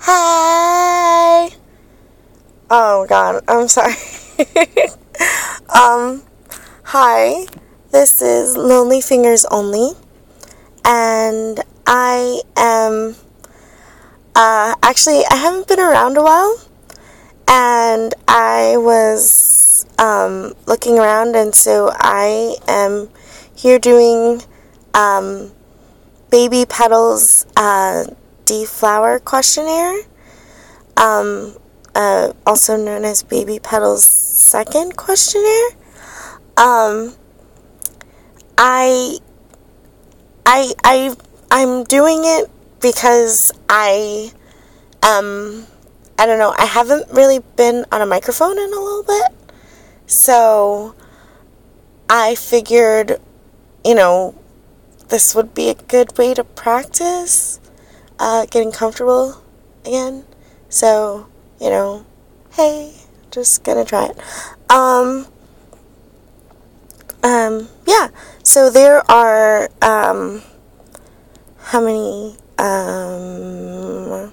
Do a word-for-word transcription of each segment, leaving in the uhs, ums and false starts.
Hi. Oh god, I'm sorry. um, hi. This is Lonely Fingers Only, and I am. Uh, actually, I haven't been around a while, and I was um looking around, and so I am here doing um Baby Petals uh. Deflower questionnaire, um, uh, also known as Baby Petal's second questionnaire. Um, I, I, I, I'm doing it because I, um, I don't know, I haven't really been on a microphone in a little bit, so I figured, you know, this would be a good way to practice Uh, getting comfortable again. So, you know, hey, just gonna try it. Um, um, yeah. So there are, um, how many, um,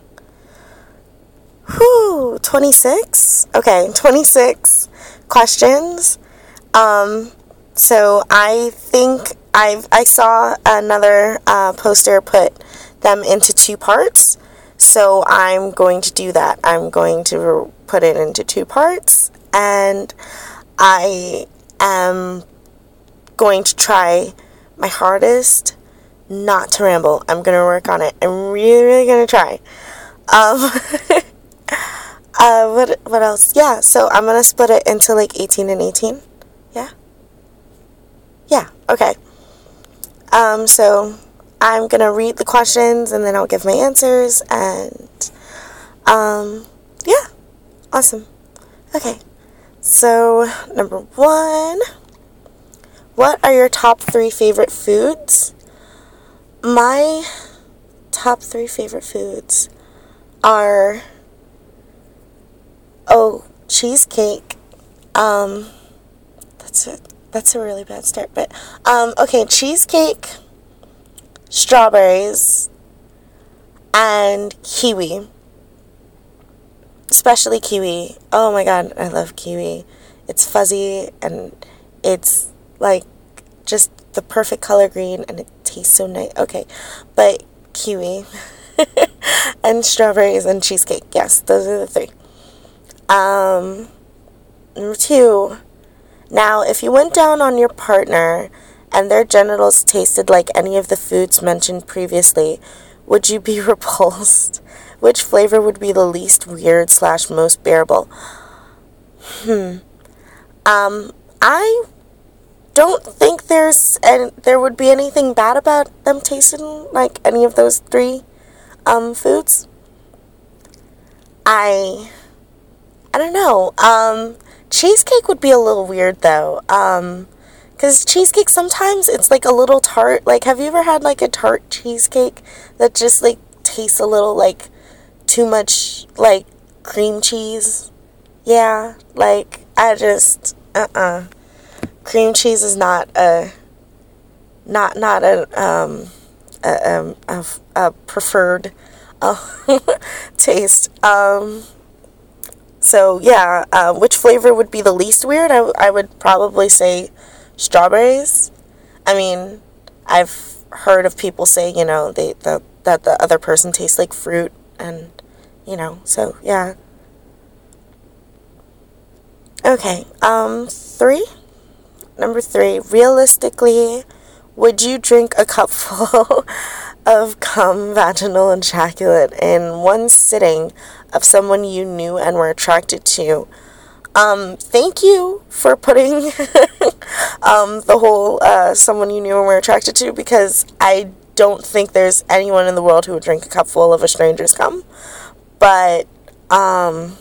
whew, twenty-six? Okay, twenty-six questions. Um, so I think I've, I saw another, uh, poster put them into two parts, so I'm going to do that. I'm going to put it into two parts, and I am going to try my hardest not to ramble. I'm going to work on it. I'm really, really going to try. Um, uh, what, what else? Yeah, so I'm going to split it into like eighteen and eighteen. Yeah? Yeah, okay. Um, so I'm going to read the questions, and then I'll give my answers, and, um, yeah, awesome. Okay, so, number one, what are your top three favorite foods? My top three favorite foods are, oh, cheesecake, um, that's a, that's a really bad start, but, um, okay, cheesecake, strawberries, and kiwi. Especially kiwi. Oh my god, I love kiwi. It's fuzzy, and it's like just the perfect color green, and it tastes so nice. Okay, but kiwi and strawberries and cheesecake. Yes, those are the three. Um, number two. Now, if you went down on your partner and their genitals tasted like any of the foods mentioned previously, would you be repulsed? Which flavor would be the least weird slash most bearable? Hmm. Um, I don't think there's and there would be anything bad about them tasting like any of those three um foods. I I don't know. Um, cheesecake would be a little weird though. Um. Because cheesecake, sometimes it's like a little tart. Like, have you ever had like a tart cheesecake that just like tastes a little like too much like cream cheese? Yeah, like I just, uh-uh. Cream cheese is not a, not, not a, um, a, um, a, a preferred uh, taste. Um, so yeah, uh, which flavor would be the least weird? I, I would probably say strawberries. I mean, I've heard of people say, you know, they the, that the other person tastes like fruit, and, you know, so, yeah. Okay, um, three? Number three, realistically, would you drink a cupful of cum, vaginal ejaculate in one sitting of someone you knew and were attracted to? Um, thank you for putting um, the whole uh, someone you knew and were attracted to, because I don't think there's anyone in the world who would drink a cupful of a stranger's cum. But, um,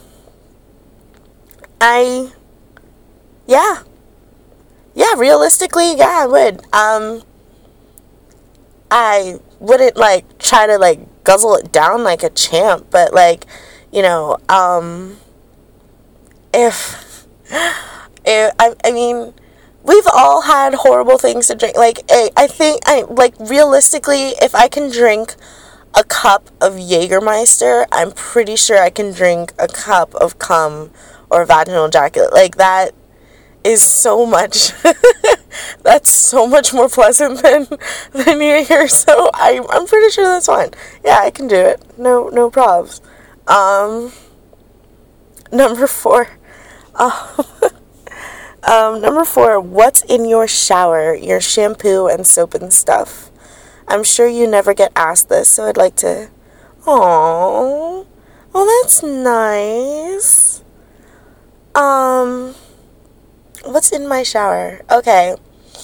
I, yeah. Yeah, realistically, yeah, I would. Um, I wouldn't, like, try to, like, guzzle it down like a champ, but, like, you know, um... If, if I, I mean, we've all had horrible things to drink. Like, I, I think, I like, realistically, if I can drink a cup of Jägermeister, I'm pretty sure I can drink a cup of cum or vaginal ejaculate. Like, that is so much. That's so much more pleasant than than Jaeger. So I I'm pretty sure that's fine. Yeah, I can do it. No no probs. Um, number four. Um, um, number four. What's in your shower? Your shampoo and soap and stuff. I'm sure you never get asked this, so I'd like to. Aww. Oh, that's nice. Um. What's in my shower? Okay.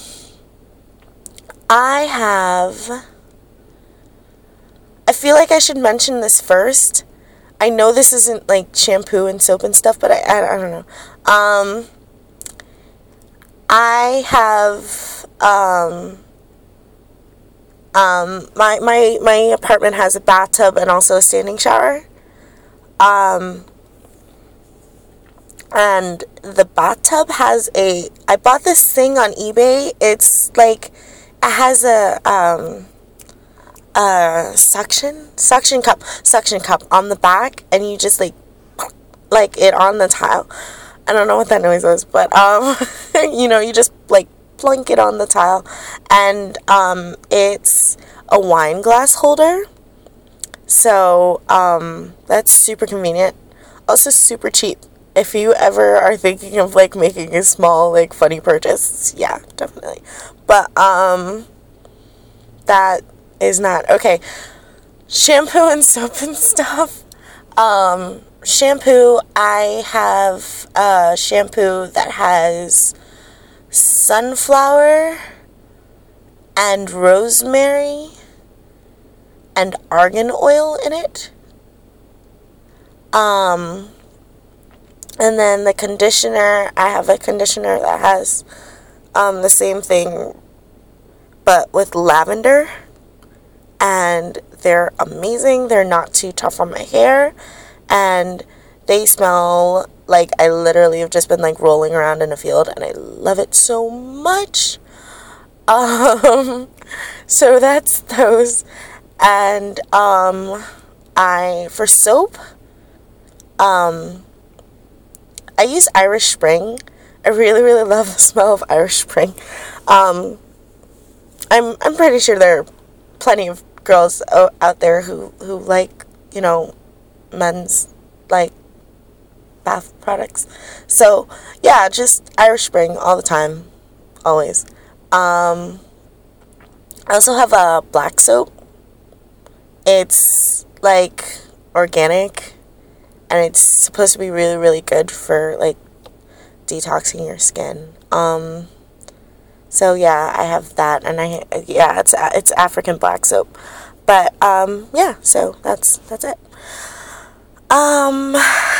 I have... I feel like I should mention this first. I know this isn't, like, shampoo and soap and stuff, but I, I, I don't know. Um, I have, um, um, my, my, my apartment has a bathtub and also a standing shower. Um... And the bathtub has a, I bought this thing on eBay. It's like, it has a, um, a suction, suction cup, suction cup on the back. And you just like, like it on the tile. I don't know what that noise was, but, um, you know, you just like plunk it on the tile. And, um, it's a wine glass holder. So, um, that's super convenient. Also super cheap. If you ever are thinking of, like, making a small, like, funny purchase, yeah, definitely. But, um, that is not, okay, shampoo and soap and stuff. Um, shampoo, I have a shampoo that has sunflower and rosemary and argan oil in it. Um... And then the conditioner, I have a conditioner that has um, the same thing, but with lavender. And they're amazing. They're not too tough on my hair. And they smell like I literally have just been like rolling around in a field. And I love it so much. Um, so that's those. And um, I, for soap, um... I use Irish Spring. I really, really love the smell of Irish Spring. Um, I'm I'm pretty sure there are plenty of girls out there who, who like, you know, men's, like, bath products. So, yeah, just Irish Spring all the time. Always. Um, I also have a black soap. It's, like, organic. And it's supposed to be really, really good for, like, detoxing your skin. Um, so, yeah, I have that. And, I yeah, it's it's African black soap. But, um, yeah, so that's, that's it. Um,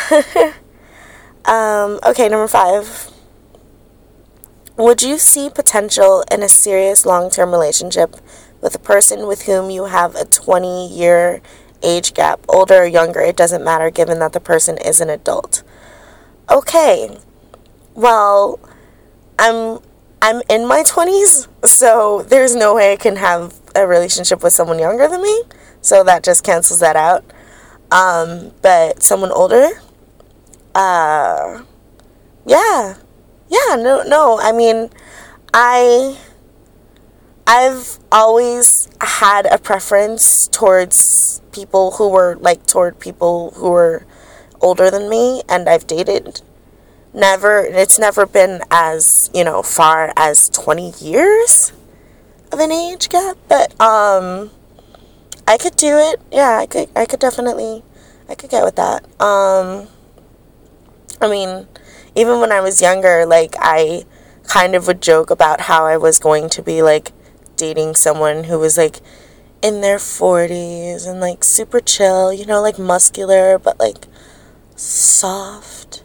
um, okay, number five. Would you see potential in a serious long-term relationship with a person with whom you have a twenty-year age gap, older or younger, it doesn't matter, given that the person is an adult? Okay, well, I'm I'm in my twenties, so there's no way I can have a relationship with someone younger than me, so that just cancels that out. Um, but someone older, uh, yeah, yeah, no, no, I mean, I... I've always had a preference towards people who were, like, toward people who were older than me, and I've dated. Never, it's never been as, you know, far as twenty years of an age gap, but, um, I could do it. Yeah, I could, I could definitely, I could get with that. Um, I mean, even when I was younger, like, I kind of would joke about how I was going to be, like, dating someone who was, like, in their forties and, like, super chill, you know, like, muscular, but, like, soft,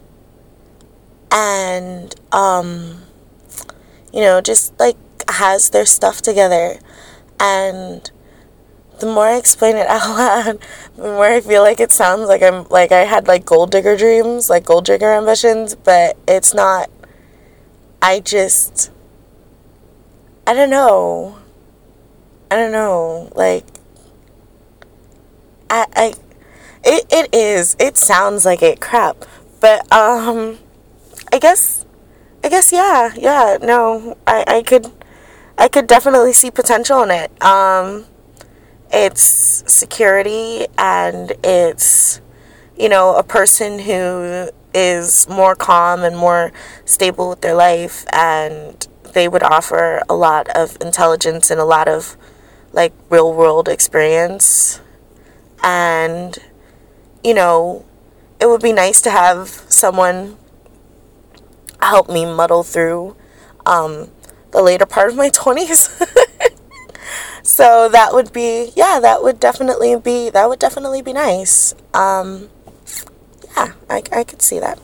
and, um, you know, just, like, has their stuff together. And the more I explain it out loud, the more I feel like it sounds like I'm, like, I had, like, gold digger dreams, like, gold digger ambitions, but it's not. I just, I don't know. I don't know, like, I, I it, it is. It sounds like it crap. But, um, I guess, I guess, yeah, yeah, no, I, I could, I could definitely see potential in it. Um, it's security, and it's, you know, a person who is more calm and more stable with their life, and they would offer a lot of intelligence and a lot of, like, real world experience. And, you know, it would be nice to have someone help me muddle through um, the later part of my twenties. So that would be, yeah, that would definitely be, that would definitely be nice. Um, yeah, I, I could see that.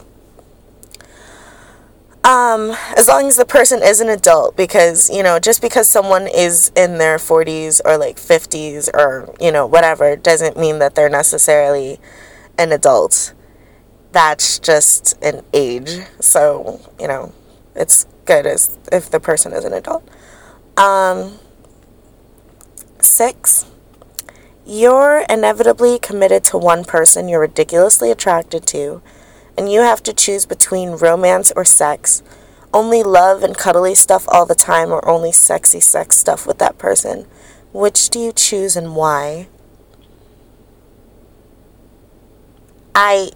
Um, as long as the person is an adult, because, you know, just because someone is in their forties or like fifties or, you know, whatever, doesn't mean that they're necessarily an adult. That's just an age. So, you know, it's good as if the person is an adult. Um, six, you're inevitably committed to one person you're ridiculously attracted to, and you have to choose between romance or sex, only love and cuddly stuff all the time, or only sexy sex stuff with that person. Which do you choose and why? I...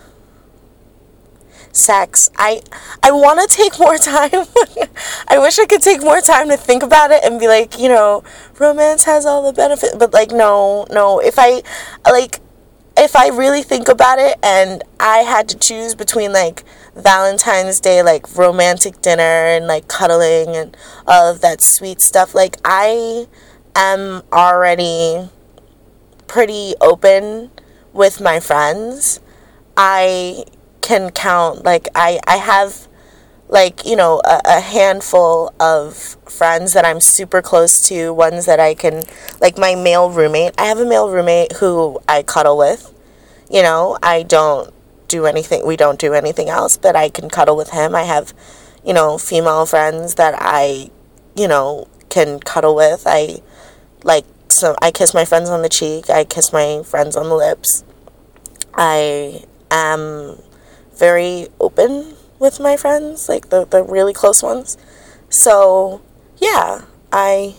Sex. I I want to take more time. I wish I could take more time to think about it and be like, you know, romance has all the benefits, but like, no, no. If I, like, if I really think about it and I had to choose between like Valentine's Day, like romantic dinner and like cuddling and all of that sweet stuff, like I am already pretty open with my friends. I can count, like, I, I have, like, you know, a, a handful of friends that I'm super close to, ones that I can, like, my male roommate, I have a male roommate who I cuddle with, you know, I don't do anything, we don't do anything else, but I can cuddle with him. I have, you know, female friends that I, you know, can cuddle with. I, like, so I kiss my friends on the cheek, I kiss my friends on the lips. I am very open with my friends, like the, the really close ones. So, yeah, I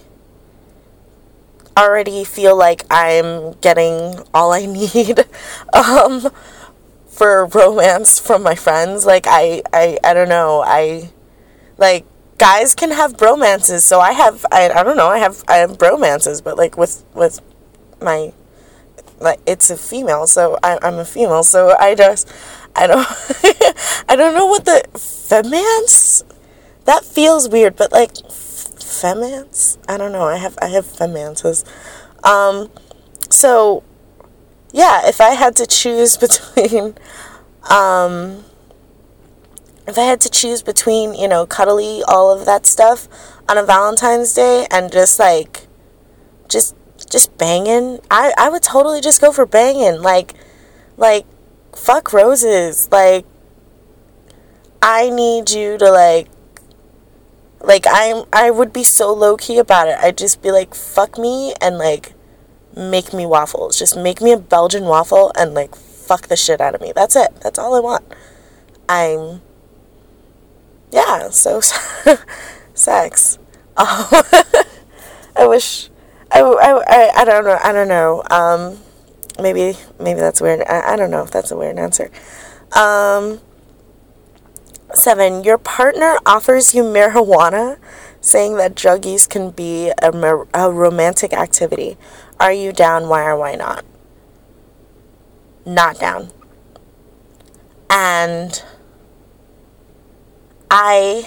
already feel like I'm getting all I need um, for romance from my friends. Like, I, I, I don't know, I, like, guys can have bromances, so I have, I, I don't know, I have, I have bromances, but, like, with, with my, like, it's a female, so I, I'm a female, so I just, I don't, I don't know what the, femance? That feels weird, but, like, femance? I don't know, I have, I have femances. Um, so, yeah, if I had to choose between, um, if I had to choose between, you know, cuddly, all of that stuff on a Valentine's Day and just, like, just, just banging, I, I would totally just go for banging, like, like, fuck roses, like, I need you to, like, like, I'm, I would be so low-key about it, I'd just be like, fuck me, and, like, make me waffles, just make me a Belgian waffle, and, like, fuck the shit out of me, that's it, that's all I want. I'm, yeah, so, sex, oh, I wish, I, I, I, I don't know, I don't know, um, Maybe, maybe that's weird. I, I don't know if that's a weird answer. Um, seven, your partner offers you marijuana, saying that drug use can be a, a romantic activity. Are you down? Why or why not? Not down. And I,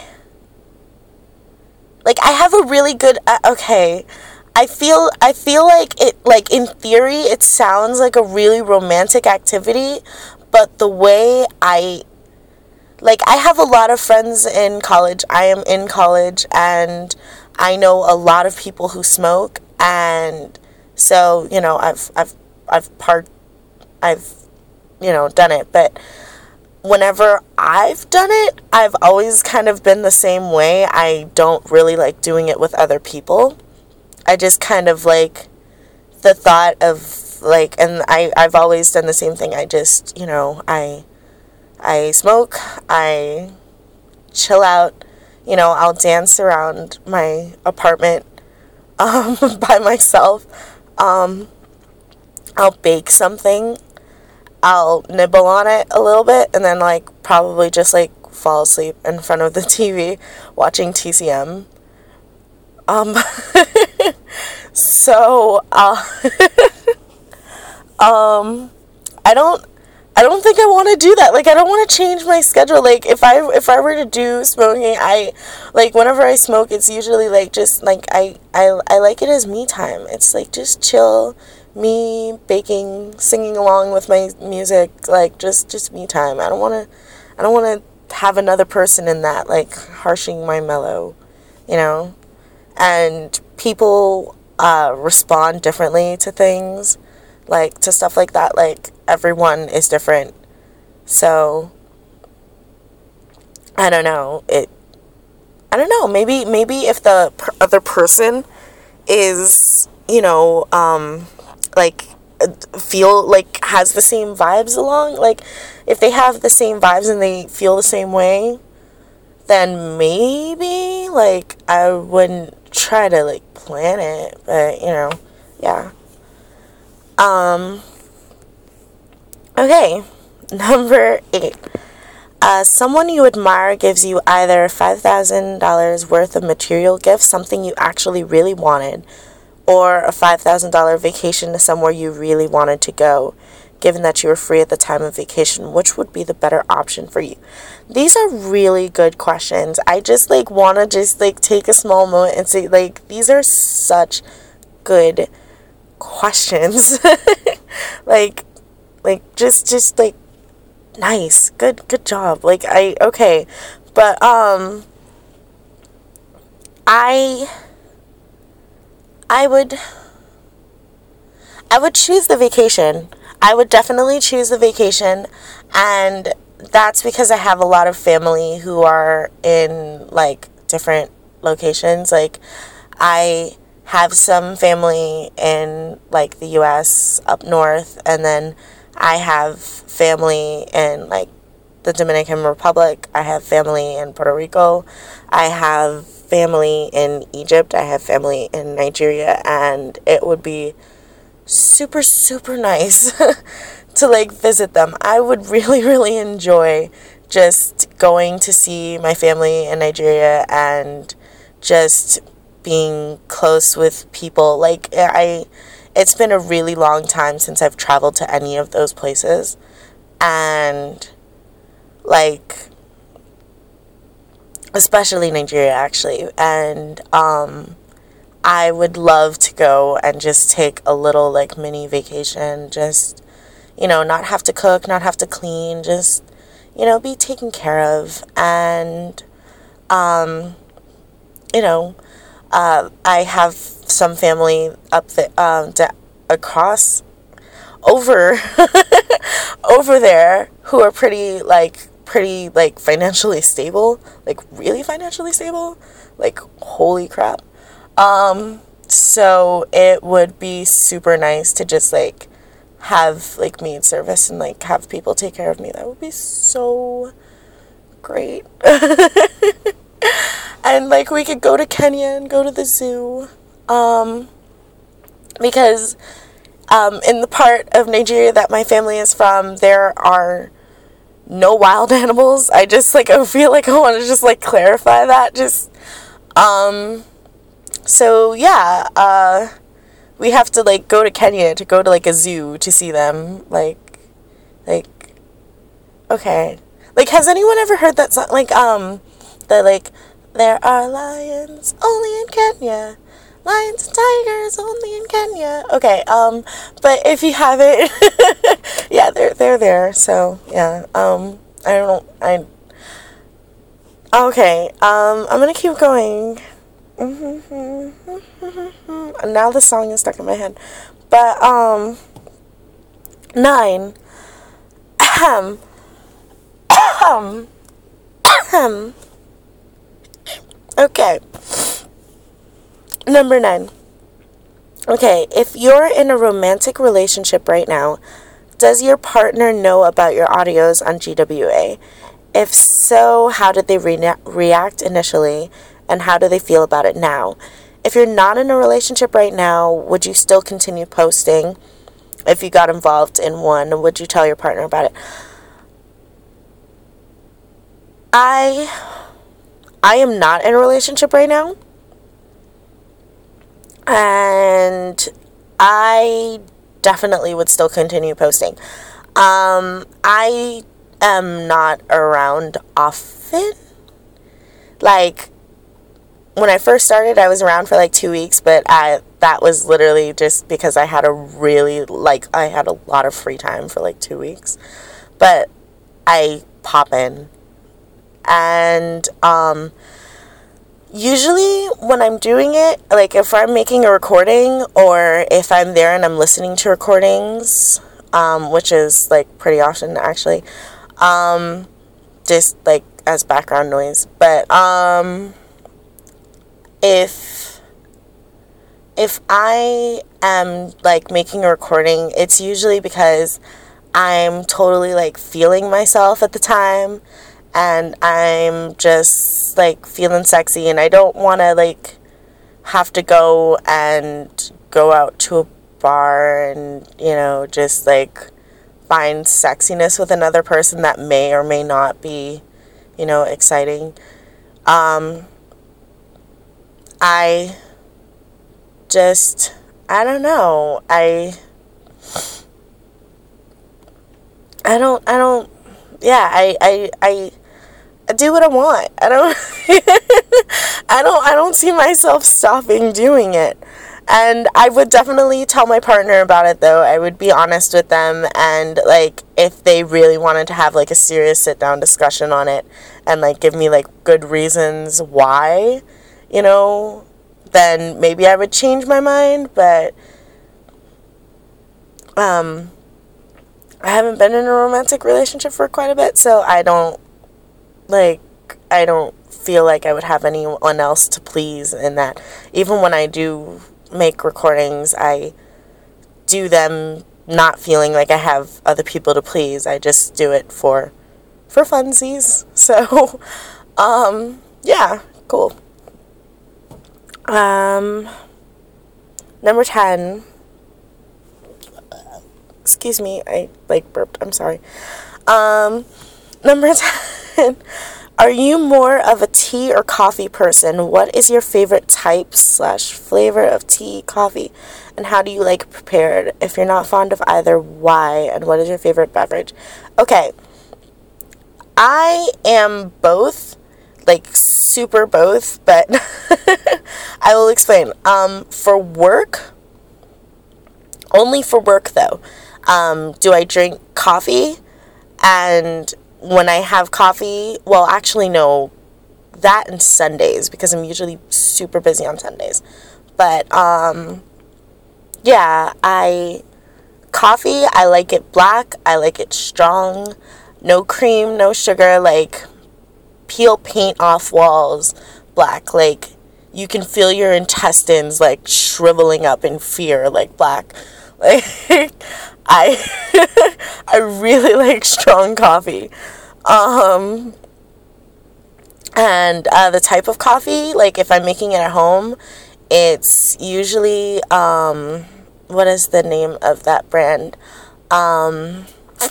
like, I have a really good, uh, okay, I feel I feel like it, like, in theory it sounds like a really romantic activity, but the way I, like, I have a lot of friends in college. I am in college, and I know a lot of people who smoke, and so, you know, I've I've I've part I've you know done it, but whenever I've done it, I've always kind of been the same way. I don't really like doing it with other people. I just kind of like the thought of like, and I, I've always done the same thing. I just, you know, I, I smoke, I chill out, you know, I'll dance around my apartment, um, by myself, um, I'll bake something, I'll nibble on it a little bit, and then, like, probably just, like, fall asleep in front of the T V watching T C M. Um, so, uh, um, I don't, I don't think I want to do that. Like, I don't want to change my schedule. Like, if I, if I were to do smoking, I, like, whenever I smoke, it's usually, like, just, like, I, I, I like it as me time. It's, like, just chill, me baking, singing along with my music, like, just, just me time. I don't want to, I don't want to have another person in that, like, harshing my mellow, you know? And people, uh, respond differently to things, like, to stuff like that. Like, everyone is different. So, I don't know. It, I don't know. Maybe, maybe if the per- other person is, you know, um, like, feel, like, has the same vibes along, like, if they have the same vibes and they feel the same way, then maybe, like, I wouldn't try to, like, plan it, but, you know, yeah. Um, okay, number eight. Uh, someone you admire gives you either five thousand dollars worth of material gifts, something you actually really wanted, or a five thousand dollars vacation to somewhere you really wanted to go. Given that you were free at the time of vacation, which would be the better option for you? These are really good questions. I just, like, want to just, like, take a small moment and say, like, these are such good questions. like, like, just, just, like, nice. Good, good job. Like, I, okay. But, um, I, I would, I would choose the vacation. I would definitely choose the vacation, and that's because I have a lot of family who are in, like, different locations. Like, I have some family in, like, the U S up north, and then I have family in, like, the Dominican Republic. I have family in Puerto Rico. I have family in Egypt. I have family in Nigeria, and it would be super, super nice to, like, visit them. I would really, really enjoy just going to see my family in Nigeria and just being close with people. Like, I, it's been a really long time since I've traveled to any of those places, and, like, especially Nigeria, actually, and, um, I would love to go and just take a little, like, mini vacation, just, you know, not have to cook, not have to clean, just, you know, be taken care of, and, um, you know, uh, I have some family up the, um, d- across, over, over there, who are pretty, like, pretty, like, financially stable, like, really financially stable, like, holy crap. Um, so it would be super nice to just, like, have, like, maid service and, like, have people take care of me. That would be so great. And, like, we could go to Kenya and go to the zoo, um, because, um, in the part of Nigeria that my family is from, there are no wild animals. I just, like, I feel like I want to just, like, clarify that, just, um... So, yeah, uh, we have to, like, go to Kenya to go to, like, a zoo to see them, like, like, okay. Like, has anyone ever heard that song, like, um, the, like, there are lions only in Kenya, lions and tigers only in Kenya, okay, um, but if you haven't, yeah, they're, they're there, so, yeah, um, I don't know, I, okay, um, I'm gonna keep going. Mm-hmm. Now the song is stuck in my head. But, um, nine. Ahem. Ahem. Ahem. Okay. Number nine. Okay, if you're in a romantic relationship right now, does your partner know about your audios on G W A? If so, how did they re- react initially, and how do they feel about it now? If you're not in a relationship right now, would you still continue posting? If you got involved in one, would you tell your partner about it? I I am not in a relationship right now. And I definitely would still continue posting. Um, I am not around often. Like, when I first started, I was around for like two weeks, but I that was literally just because I had a really, like, I had a lot of free time for like two weeks. But I pop in. And, um, usually when I'm doing it, like if I'm making a recording or if I'm there and I'm listening to recordings, um, which is like pretty often actually, um, just like as background noise. But um, if if I am like making a recording, it's usually because I'm totally like feeling myself at the time. And I'm just, like, feeling sexy, and I don't want to, like, have to go and go out to a bar and, you know, just, like, find sexiness with another person that may or may not be, you know, exciting. Um, I just, I don't know. I, I don't, I don't, yeah, I, I, I, I do what I want. I don't I don't I don't see myself stopping doing it. And I would definitely tell my partner about it though. I would be honest with them, and like if they really wanted to have like a serious sit down discussion on it and like give me like good reasons why, you know, then maybe I would change my mind, but um I haven't been in a romantic relationship for quite a bit, so I don't Like, I don't feel like I would have anyone else to please in that. Even when I do make recordings, I do them not feeling like I have other people to please. I just do it for, for funsies. So, um, yeah, cool. Um, number ten. Excuse me, I, like, burped. I'm sorry. Um, number ten. Are you more of a tea or coffee person? What is your favorite type slash flavor of tea, coffee, and how do you like it prepared? If you're not fond of either, why? And what is your favorite beverage? Okay, I am both, like super both, but I will explain. Um, for work, only for work though, um, do I drink coffee, and when I have coffee, well, actually, no, that and Sundays, because I'm usually super busy on Sundays. But, um, yeah, I, coffee, I like it black, I like it strong, no cream, no sugar, like, peel paint off walls, black, like, you can feel your intestines, like, shriveling up in fear, like, black. Like, I, I really like strong coffee. Um, and, uh, the type of coffee, like, if I'm making it at home, it's usually, um, what is the name of that brand? Um,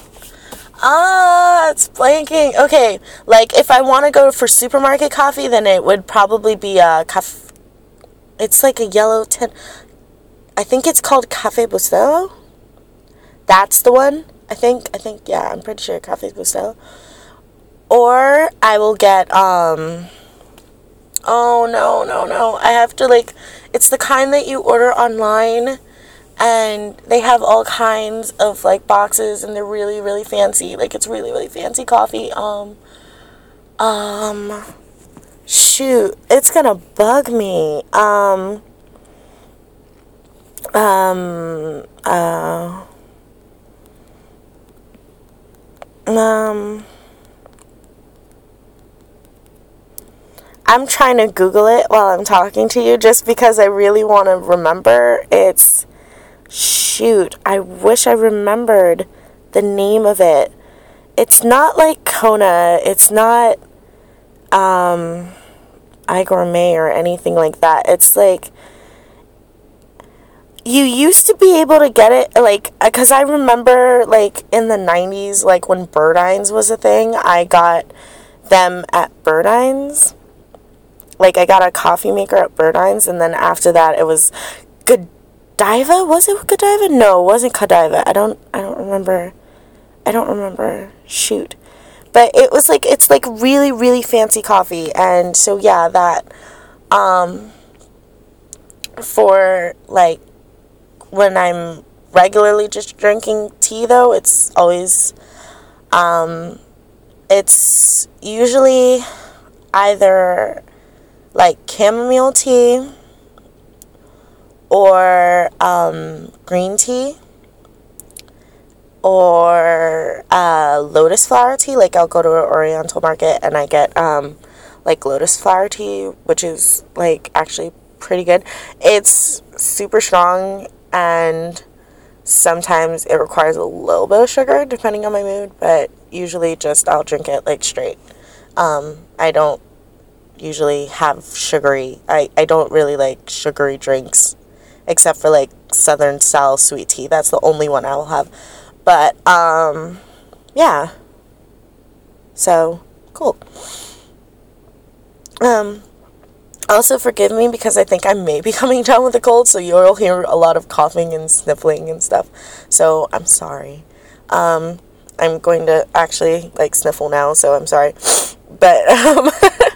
ah, it's blanking. Okay, like, if I want to go for supermarket coffee, then it would probably be, a caf- it's like a yellow tin, I think it's called Cafe Bustelo. That's the one, I think, I think, yeah, I'm pretty sure Cafe Bustelo. Or I will get, um, oh, no, no, no, I have to, like, it's the kind that you order online, and they have all kinds of, like, boxes, and they're really, really fancy, like, it's really, really fancy coffee, um, um, shoot, it's gonna bug me, um, um, uh, um, I'm trying to Google it while I'm talking to you just because I really want to remember. It's, shoot, I wish I remembered the name of it. It's not like Kona. It's not um, iGourmet or anything like that. It's like, you used to be able to get it, like, because I remember, like, in the nineties, like, when Burdines was a thing, I got them at Burdines. Like, I got a coffee maker at Burdines, and then after that, it was Godiva? Was it Godiva? No, it wasn't Godiva. I don't, I don't remember. I don't remember. Shoot. But it was, like, it's, like, really, really fancy coffee, and so, yeah, that, um, for, like, when I'm regularly just drinking tea, though, it's always, um, it's usually either, like, chamomile tea or um, green tea or uh, lotus flower tea. Like, I'll go to an Oriental market and I get, um, like, lotus flower tea, which is, like, actually pretty good. It's super strong, and sometimes it requires a little bit of sugar, depending on my mood, but usually just I'll drink it, like, straight. Um, I don't usually have sugary, I, I don't really like sugary drinks, except for, like, Southern style sweet tea. That's the only one I will have. But, um, yeah. So, cool. Um, also forgive me because I think I may be coming down with a cold, so you'll hear a lot of coughing and sniffling and stuff. So, I'm sorry. Um, I'm going to actually, like, sniffle now, so I'm sorry. But, um...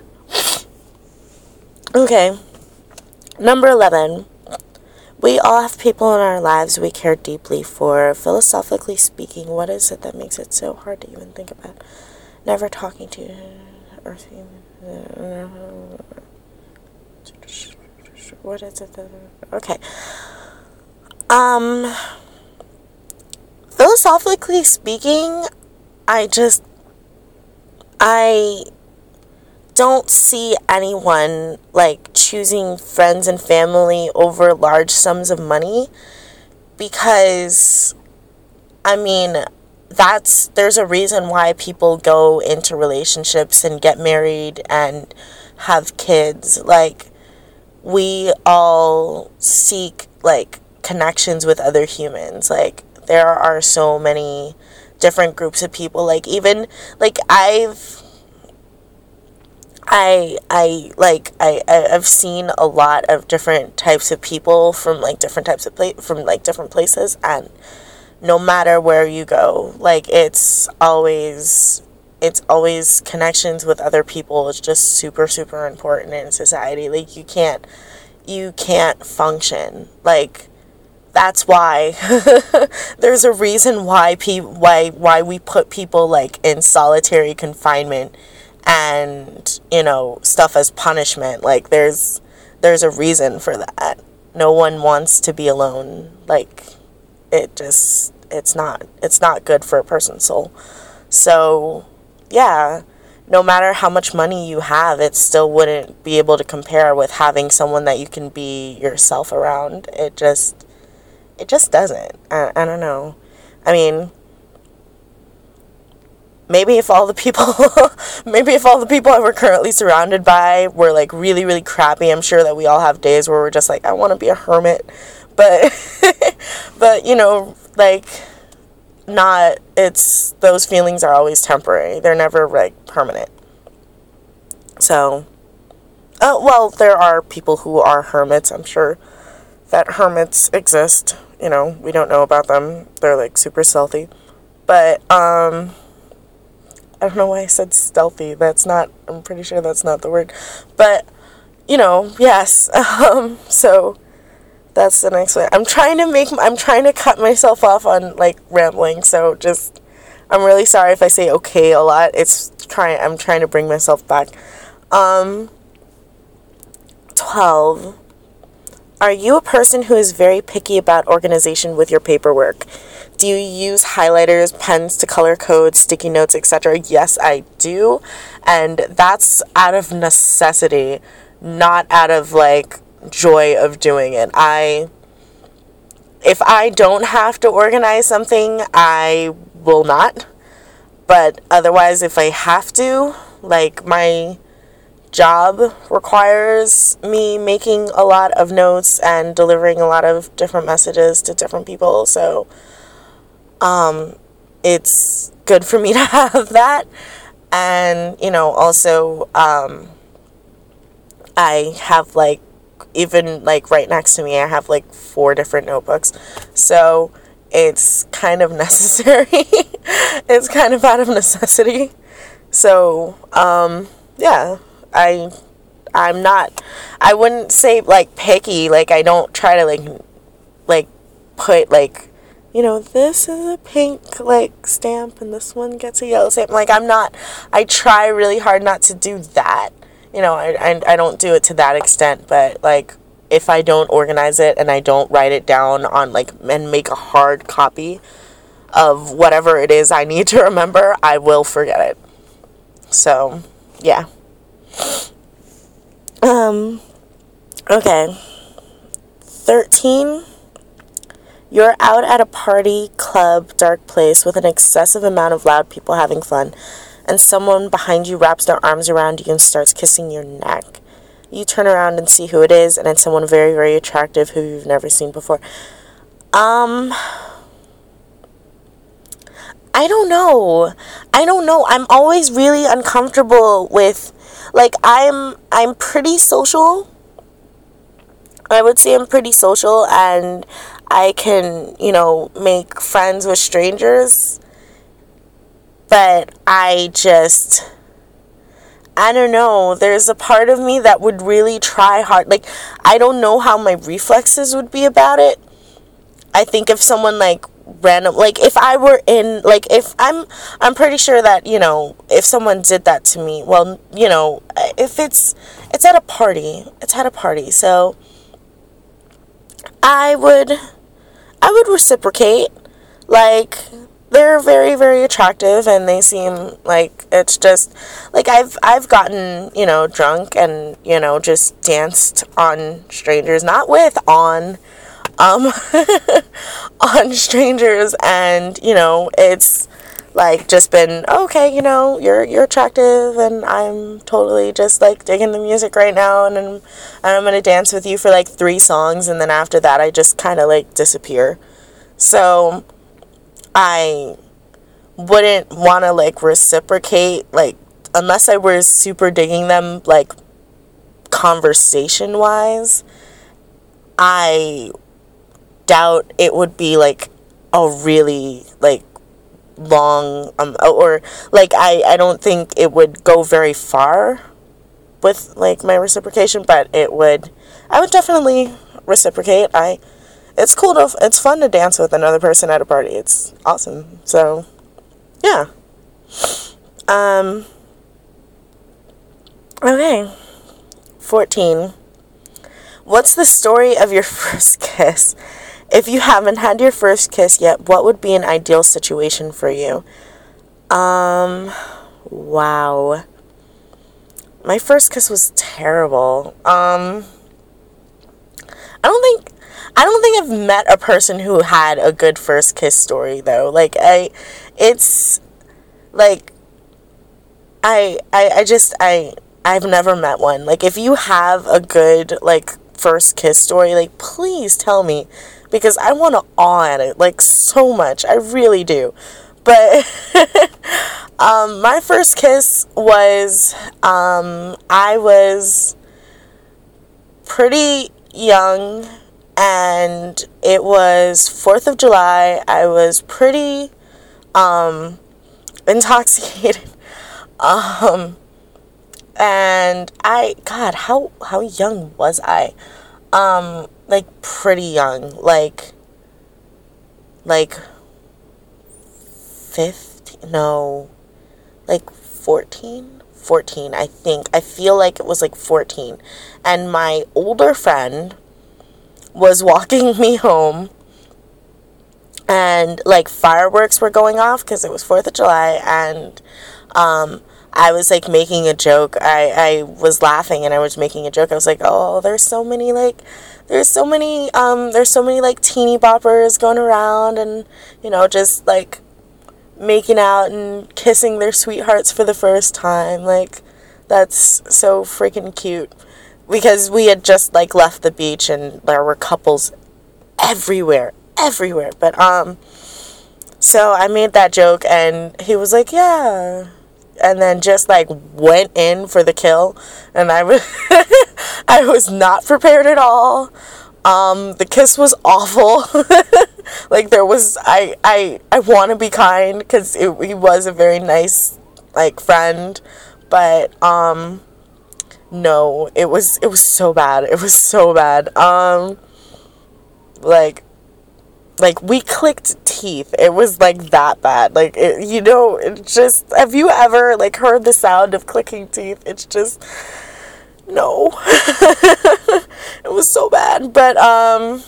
okay, number eleven. We all have people in our lives we care deeply for. Philosophically speaking, what is it that makes it so hard to even think about never talking to Earth? What is it that... Okay. Um, philosophically speaking, I just... I... don't see anyone, like, choosing friends and family over large sums of money, because, I mean, that's, there's a reason why people go into relationships and get married and have kids. Like, we all seek, like, connections with other humans. Like, there are so many different groups of people. Like, even, like, I've... I, I, like, I, I've seen a lot of different types of people from, like, different types of, pla- from, like, different places, and no matter where you go, like, it's always, it's always connections with other people. It's just super, super important in society. Like, you can't, you can't function. Like, that's why there's a reason why pe- why, why we put people, like, in solitary confinement and, you know, stuff as punishment. Like, there's there's a reason for that. No one wants to be alone. Like, it just, it's not, it's not good for a person's soul. So, yeah, no matter how much money you have, it still wouldn't be able to compare with having someone that you can be yourself around. It just, it just doesn't. I, I don't know. I mean... Maybe if all the people, maybe if all the people I were currently surrounded by were, like, really, really crappy, I'm sure that we all have days where we're just like, I want to be a hermit. But, but, you know, like, not, it's, those feelings are always temporary. They're never, like, permanent. So, uh, well, there are people who are hermits. I'm sure that hermits exist. You know, we don't know about them. They're, like, super stealthy. But, um... I don't know why I said stealthy. That's not, I'm pretty sure that's not the word. But, you know, yes. Um, so, that's the next one. I'm trying to make, I'm trying to cut myself off on, like, rambling. So, just, I'm really sorry if I say okay a lot. It's trying, I'm trying to bring myself back. Um, twelve. Are you a person who is very picky about organization with your paperwork? do you use highlighters, pens to color code, sticky notes, et cetera? Yes, I do. And that's out of necessity, not out of like joy of doing it. I if I don't have to organize something, I will not. But otherwise, if I have to, like my job requires me making a lot of notes and delivering a lot of different messages to different people, so um it's good for me to have that. And you know, also um I have like, even like right next to me, I have like four different notebooks, so it's kind of necessary. It's kind of out of necessity. So um yeah, I I'm not, I wouldn't say like picky, like I don't try to like like put like, you know, this is a pink like stamp and this one gets a yellow stamp. Like I'm not, I try really hard not to do that. You know, I, I, I don't do it to that extent, but like if I don't organize it and I don't write it down on like and make a hard copy of whatever it is I need to remember, I will forget it. So yeah. Um, okay. thirteen. You're out at a party, club, dark place with an excessive amount of loud people having fun, and someone behind you wraps their arms around you and starts kissing your neck. You turn around and see who it is, and it's someone very, very attractive who you've never seen before. Um... I don't know. I don't know. I'm always really uncomfortable with, like, I'm, I'm pretty social. I would say I'm pretty social, and I can, you know, make friends with strangers. But I just, I don't know. There's a part of me that would really try hard. Like, I don't know how my reflexes would be about it. I think if someone, like, random, like if I were in, like if I'm I'm pretty sure that, you know, if someone did that to me, well, you know, if it's it's at a party, it's at a party, so I would I would reciprocate. Like, they're very, very attractive and they seem like it's just like I've I've gotten, you know, drunk and, you know, just danced on strangers, not with, on um on strangers, and you know, it's like just been okay, you know, you're you're attractive and I'm totally just like digging the music right now, and I'm, and I'm gonna dance with you for like three songs, and then after that I just kind of like disappear. So I wouldn't want to like reciprocate, like unless I were super digging them like conversation wise. I doubt it would be like a really like long um or like I I don't think it would go very far with like my reciprocation, but it would I would definitely reciprocate. I it's cool to it's fun to dance with another person at a party. It's awesome. So yeah. Um okay. fourteen. What's the story of your first kiss? If you haven't had your first kiss yet, what would be an ideal situation for you? Um, wow. My first kiss was terrible. Um, I don't think, I don't think I've met a person who had a good first kiss story, though. Like, I, it's, like, I, I, I just, I, I've never met one. Like, if you have a good, like, first kiss story, like, please tell me, because I want to awe at it, like, so much. I really do. But, um, my first kiss was, um, I was pretty young, and it was fourth of July. I was pretty, um, intoxicated, um, and I, God, how, how young was I? Um, like, pretty young, like, like, fifteen, no, like, fourteen, fourteen, I think, I feel like it was, like, fourteen, and my older friend was walking me home, and like fireworks were going off because it was fourth of July, and um I was like making a joke. I, I was laughing and I was making a joke. I was like, oh, there's so many like there's so many um there's so many like teeny boppers going around, and you know, just like making out and kissing their sweethearts for the first time. Like, that's so freaking cute, because we had just like left the beach and there were couples everywhere everywhere but um so I made that joke and he was like, yeah, and then just like went in for the kill, and I was I was not prepared at all. Um the kiss was awful. Like, there was I I I want to be kind because he was a very nice like friend, but um no, it was it was so bad. It was so bad. Um like like we clicked teeth. It was like that bad. Like, it, you know, it just, have you ever like heard the sound of clicking teeth? It's just, no. It was so bad. But um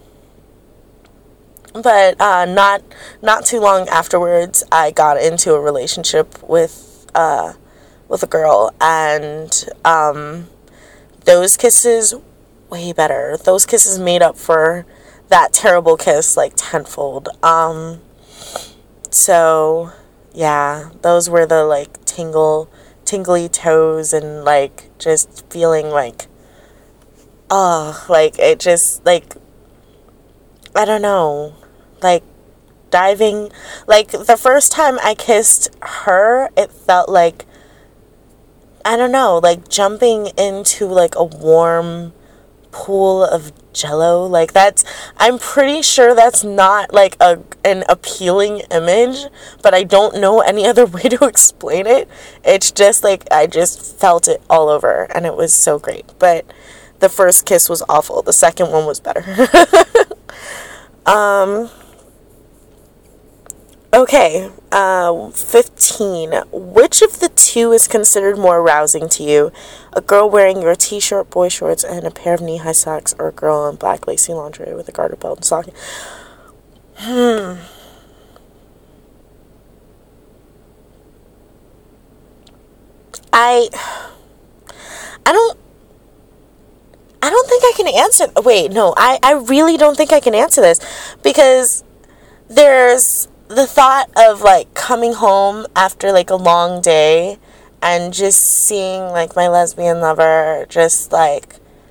but uh not not too long afterwards, I got into a relationship with uh with a girl, and um those kisses, way better. Those kisses made up for that terrible kiss like tenfold. Um so yeah, those were the like tingle tingly toes, and like just feeling like, oh, like it just like, I don't know, like diving, like the first time I kissed her, it felt like, I don't know, like jumping into like a warm pool of jello. Like, that's, I'm pretty sure that's not like a an appealing image, but I don't know any other way to explain it. It's just like, I just felt it all over, and it was so great. But the first kiss was awful. The second one was better. um Okay, uh, fifteen. Which of the two is considered more arousing to you? A girl wearing your t-shirt, boy shorts, and a pair of knee-high socks, or a girl in black lacy lingerie with a garter belt and stocking? Hmm. I... I don't... I don't think I can answer... Wait, no. I, I really don't think I can answer this. Because there's the thought of like coming home after like a long day and just seeing like my lesbian lover just like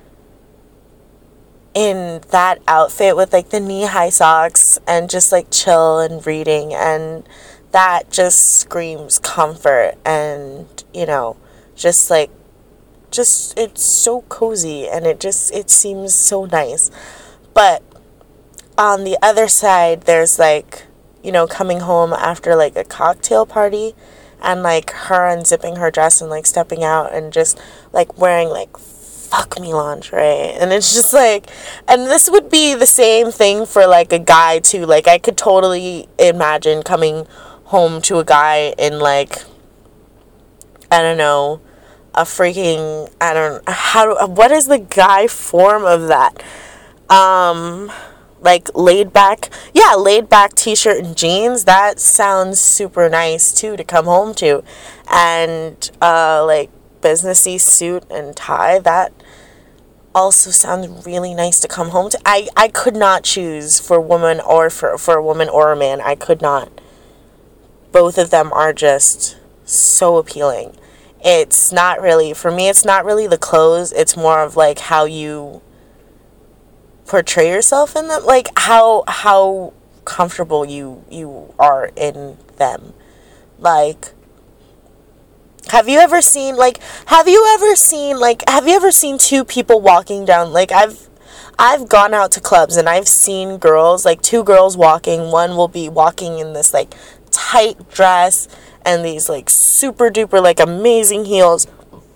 in that outfit with like the knee-high socks and just like chill and reading, and that just screams comfort, and you know, just like just it's so cozy, and it just it seems so nice. But on the other side, there's like, you know, coming home after like a cocktail party, and like her unzipping her dress and like stepping out and just like wearing like fuck me lingerie, and it's just like, and this would be the same thing for like a guy too. Like, I could totally imagine coming home to a guy in like, I don't know, a freaking, I don't how what is the guy form of that? Um like laid back, yeah, laid back t-shirt and jeans. That sounds super nice too to come home to. And uh like businessy suit and tie, that also sounds really nice to come home to. I I could not choose for woman or for for a woman or a man. I could not. Both of them are just so appealing. It's not really, for me, it's not really the clothes, it's more of like how you portray yourself in them, like how how comfortable you you are in them. Like, have you ever seen like have you ever seen like have you ever seen two people walking down, like I've I've gone out to clubs and I've seen girls, like two girls walking. One will be walking in this like tight dress and these like super duper like amazing heels,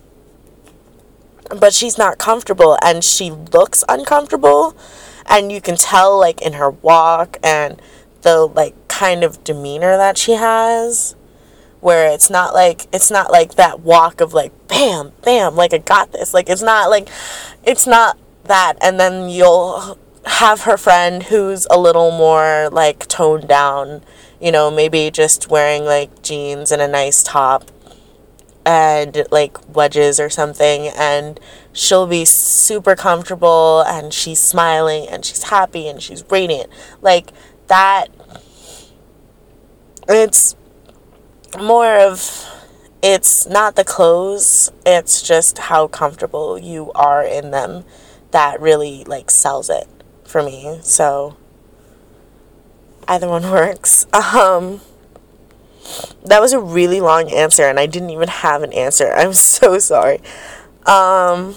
but she's not comfortable and she looks uncomfortable, and you can tell like in her walk and the like kind of demeanor that she has, where it's not like it's not like that walk of like bam bam like I got this, like it's not like it's not that. And then you'll have her friend who's a little more like toned down, you know, maybe just wearing like jeans and a nice top and like wedges or something, and she'll be super comfortable and she's smiling and she's happy and she's radiant. Like that, it's more of, it's not the clothes, it's just how comfortable you are in them that really like sells it for me. So either one works. Um, that was a really long answer, and I didn't even have an answer. I'm so sorry. Um,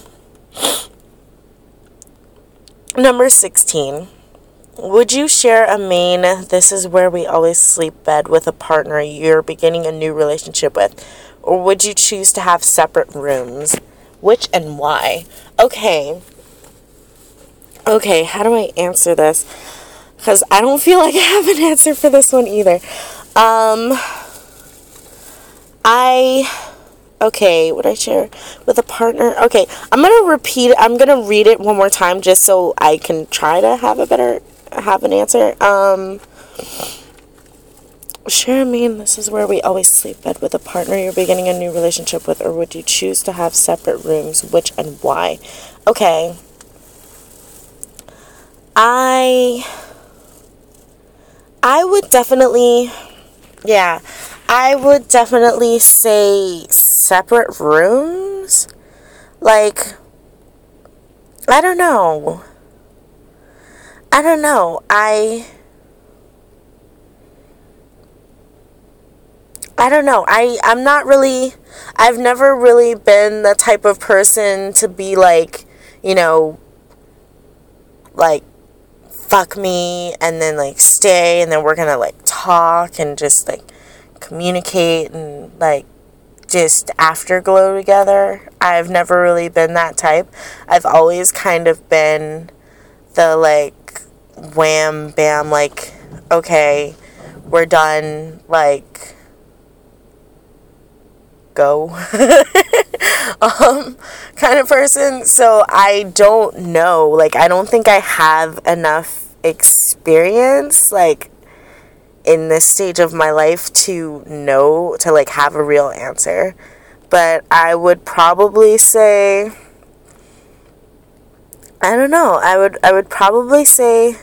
number sixteen. Would you share a main "this is where we always sleep" bed with a partner you're beginning a new relationship with? Or would you choose to have separate rooms? Which and why? Okay. Okay, how do I answer this? Because I don't feel like I have an answer for this one either. Um, I, okay, would I share with a partner? Okay, I'm going to repeat it. I'm going to read it one more time just so I can try to have a better, have an answer. Um, share a main, this is where we always sleep bed with a partner you're beginning a new relationship with, or would you choose to have separate rooms? Which and why? Okay. I, I would definitely, yeah, I would definitely say separate rooms. Like, I don't know. I don't know. I, I don't know. I, I'm not really, I've never really been the type of person to be like, you know, like, fuck me and then like stay and then we're gonna like talk and just like communicate and like just afterglow together. I've never really been that type. I've always kind of been the like wham bam, like, okay, we're done, like, go um kind of person. So I don't know, like, I don't think I have enough experience like in this stage of my life to know, to like have a real answer. But I would probably say, I don't know, I would I would probably say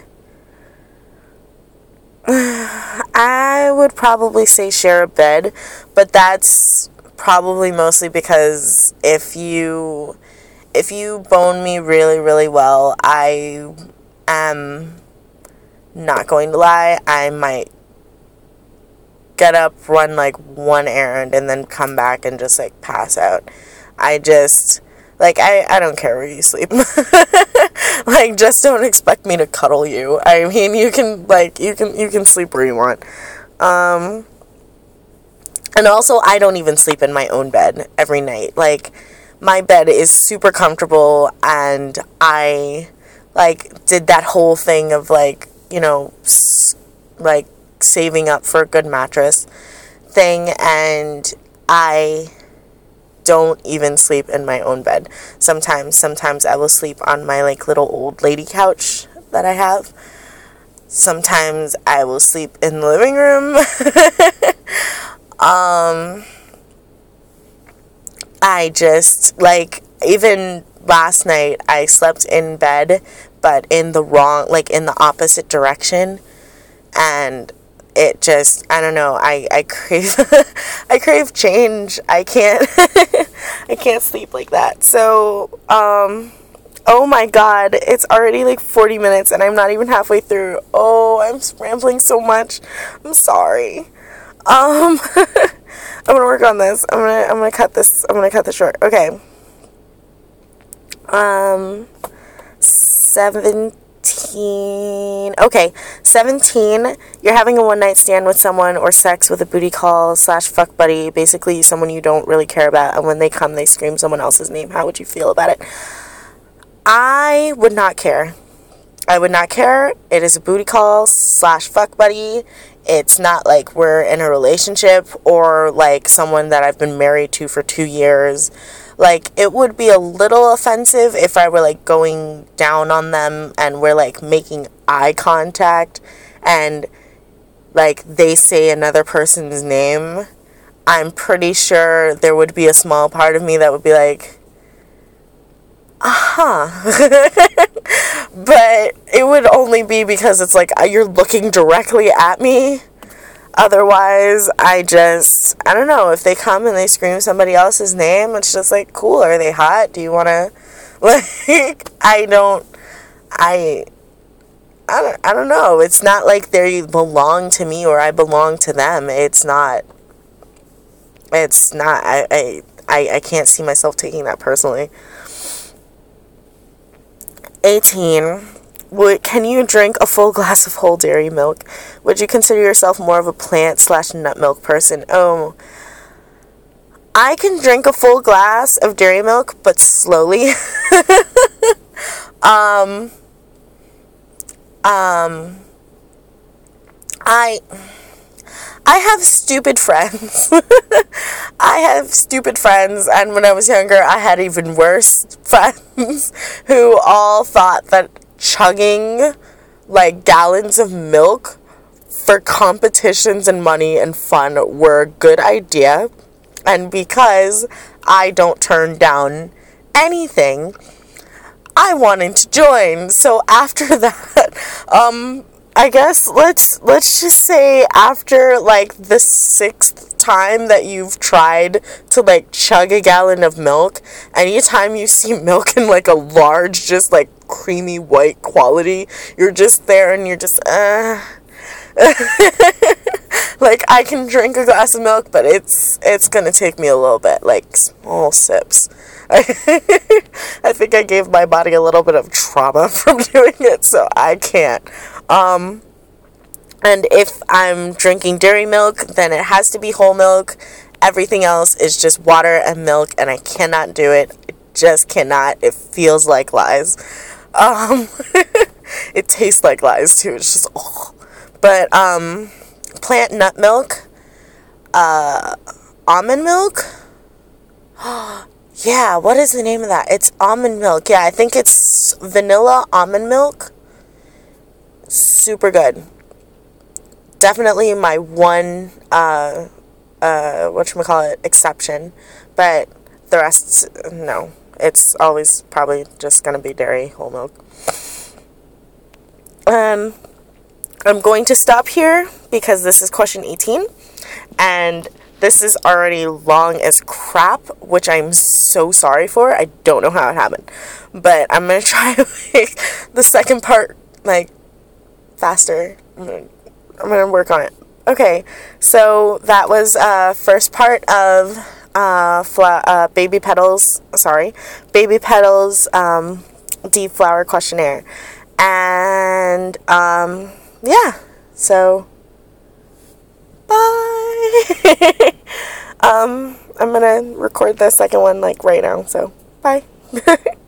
I would probably say share a bed, but that's probably mostly because if you if you bone me really really well, I am not going to lie, I might get up, run like one errand, and then come back and just like pass out. I just, like, I, I don't care where you sleep. Like, just don't expect me to cuddle you. I mean, you can, like, you can, you can sleep where you want. Um, and also, I don't even sleep in my own bed every night. Like, my bed is super comfortable, and I, like, did that whole thing of, like, you know, s- like, saving up for a good mattress thing, and I don't even sleep in my own bed. Sometimes, sometimes I will sleep on my, like, little old lady couch that I have. Sometimes I will sleep in the living room. um, I just, like, even last night, I slept in bed, but in the wrong, like, in the opposite direction, and it just, I don't know, I, I crave, I crave change. I can't, I can't sleep like that. So, um, oh my god, it's already like forty minutes and I'm not even halfway through. Oh, I'm rambling so much. I'm sorry. Um, I'm gonna work on this. I'm gonna, I'm gonna cut this, I'm gonna cut this short. Okay. Um, seventeen. Okay, seventeen. You're having a one night stand with someone or sex with a booty call slash fuck buddy, basically someone you don't really care about, and when they come, they scream someone else's name. How would you feel about it? I would not care. I would not care. It is a booty call slash fuck buddy. It's not like we're in a relationship or like someone that I've been married to for two years. Like, it would be a little offensive if I were, like, going down on them and we're, like, making eye contact and, like, they say another person's name. I'm pretty sure there would be a small part of me that would be like, uh-huh. But it would only be because it's like you're looking directly at me. Otherwise, I just, I don't know, if they come and they scream somebody else's name, it's just like, cool, are they hot? Do you want to, like, I don't, I, I don't, I don't know. It's not like they belong to me or I belong to them. It's not, it's not, I, I, I, I can't see myself taking that personally. eighteen. Would, can you drink a full glass of whole dairy milk? Would you consider yourself more of a plant slash nut milk person? Oh, I can drink a full glass of dairy milk, but slowly. um, um, I, I have stupid friends. I have stupid friends, and when I was younger, I had even worse friends who all thought that chugging like gallons of milk for competitions and money and fun were a good idea. And because I don't turn down anything, I wanted to join. So after that, um, I guess let's let's just say after like the sixth time that you've tried to like chug a gallon of milk, anytime you see milk in like a large, just like creamy white quality, you're just there and you're just uh like, I can drink a glass of milk, but it's it's gonna take me a little bit, like small sips. I think I gave my body a little bit of trauma from doing it, so I can't. Um, and if I'm drinking dairy milk, then it has to be whole milk. Everything else is just water and milk, and I cannot do it. I just cannot. It feels like lies. Um, it tastes like lies, too. It's just, oh. But, um, plant nut milk, uh, almond milk? Yeah, what is the name of that? It's almond milk. Yeah, I think it's vanilla almond milk. Super good. Definitely my one, uh, uh, whatchamacallit, exception. But the rest, no. It's always probably just going to be dairy, whole milk. Um, I'm going to stop here because this is question eighteen. And this is already long as crap, which I'm so sorry for. I don't know how it happened. But I'm going to try to make the second part, like, faster. I'm going to I'm going to work on it. Okay, so that was uh first part of uh, fla- uh Baby Petals, sorry, Baby Petals um, Deep Flower Questionnaire. And, um, yeah, so, bye! um, I'm gonna record the second one, like, right now, so, bye!